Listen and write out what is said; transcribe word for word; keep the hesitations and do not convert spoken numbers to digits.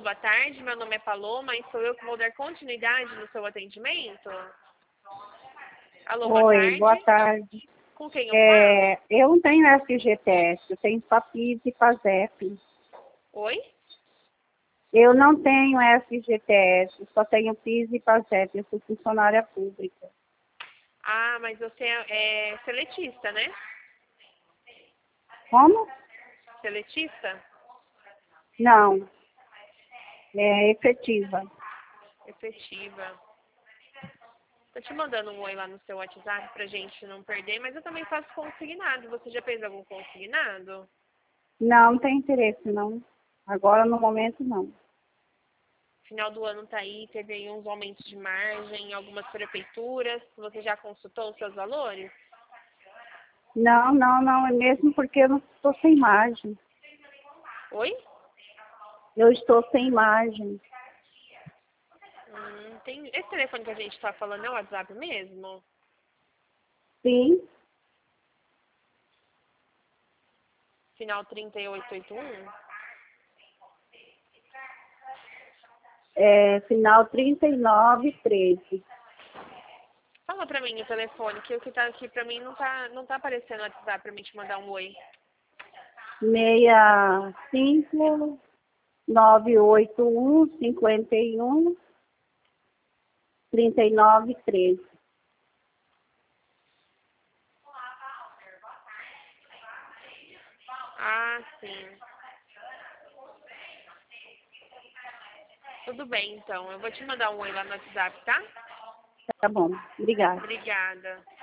boa tarde. Meu nome é Paloma e sou eu que vou dar continuidade no seu atendimento. Alô, boa Oi, tarde. boa tarde. Com quem eu É, falo? eu não tenho F G T S, eu tenho PAPIS e PASEP. Oi? Eu não tenho F G T S, só tenho PIS e PASEP, eu sou funcionária pública. Ah, mas você é, é seletista, né? Como? Seletista? Não, é efetiva. Efetiva. Tô te mandando um oi lá no seu WhatsApp pra gente não perder, mas eu também faço consignado. Você já fez algum consignado? Não, não tem interesse não. Agora no momento não. Final do ano tá aí, teve aí uns aumentos de margem em algumas prefeituras. Você já consultou os seus valores? Não, não, não, é mesmo porque eu não estou sem margem. Oi? Eu estou sem margem. Hum, tem... Esse telefone que a gente tá falando é o WhatsApp mesmo? Sim, Final trinta e oito oitenta e um? é, final trinta e nove treze. Fala pra mim o telefone, que o que tá aqui pra mim não tá, não tá aparecendo no WhatsApp pra mim te mandar um oi. Meia cinco nove oito um cinquenta e um trinta e nove treze. Ah, sim. Tudo bem, então. Eu vou te mandar um oi lá no WhatsApp, tá? Tá bom, obrigada. Obrigada.